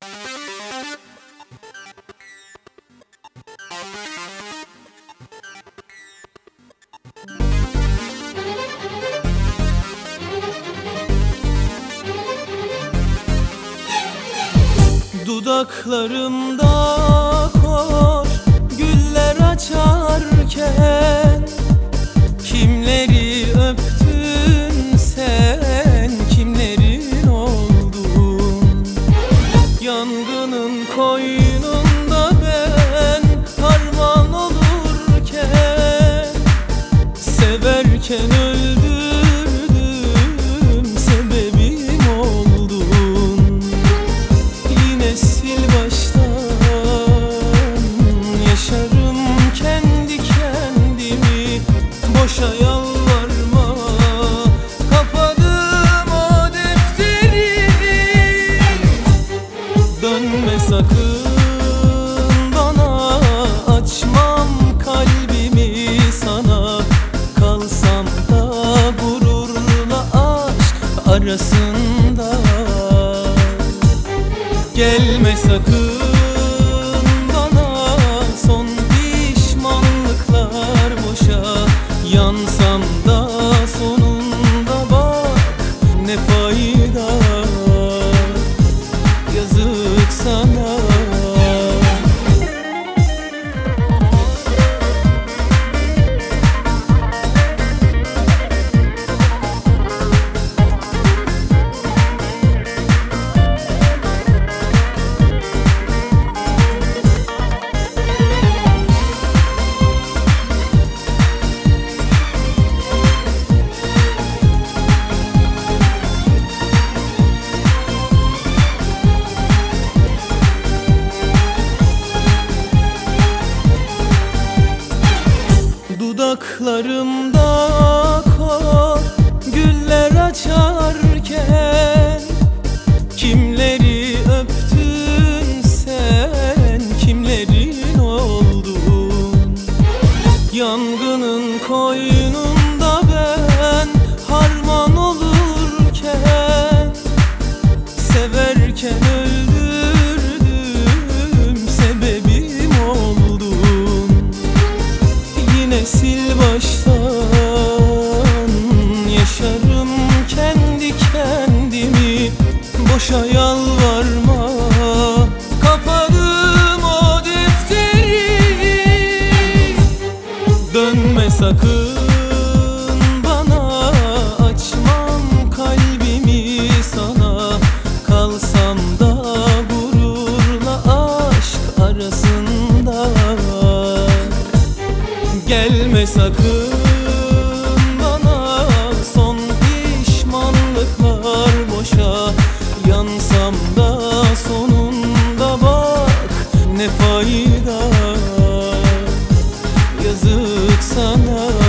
Dudaklarımda kor güller açarken kimleri öptün sen, kimlerin oldun? Yangının koynunda ben harman olurken, severken öldürdüm, sebebim oldun. Yine sil baştan yaşarım kendi kendimi, boşa yalvarma, kapadım o defteri. Dönme sakın bana, açmam kalbimi sana. Kalsam da gururla aşk arasında. Gelme sakın bana, son pişmanlıklar boşa. Yansam da sonunda bak ne fayda, yazık sana. Dudaklarımda kor güller açarken kimleri öptün sen, kimlerin oldun? Yangının koynunda ben harman olurken, severken öldürdüm, sebebim oldun. Yine sil baştan yaşarım kendi kendimi, boşa yalvarma, kapadım o defteri. Dönme sakın bana, açmam kalbimi sana. Kalsam da gururla aşk arasında. Gelme sakın bana, son pişmanlıklar boşa. Yansam da sonunda bak ne fayda, yazık sana.